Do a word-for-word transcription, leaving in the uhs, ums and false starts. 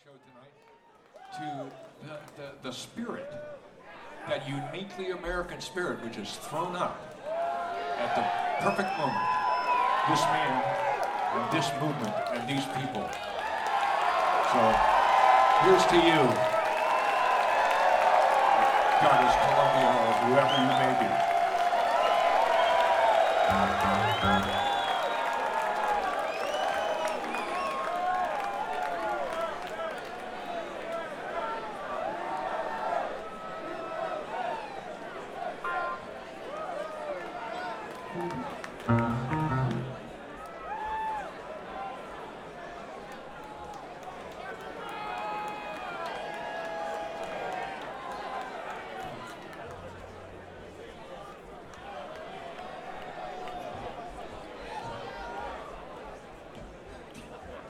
show tonight to the, the, the spirit, that uniquely American spirit, which is thrown up at the perfect moment. This man and this movement and these people. So here's to you, Goddess Columbia, or whoever you may be. Mm-hmm.